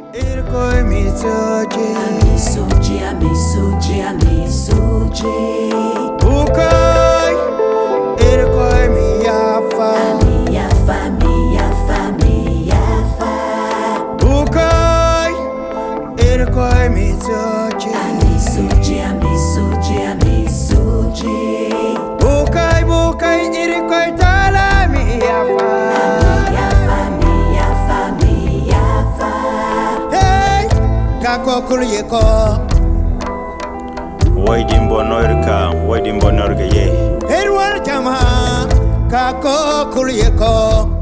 Irkoi misuji, amisuji. Bukai, irkoi miyafa, miyafa. Bukai, irkoi misuji, amisuji. Bukai, irkoi tala miyafa. Miyafa. Hey, kako kuliyeko. Waydimbo noirka ye. Erwal jama kako kuliyeko.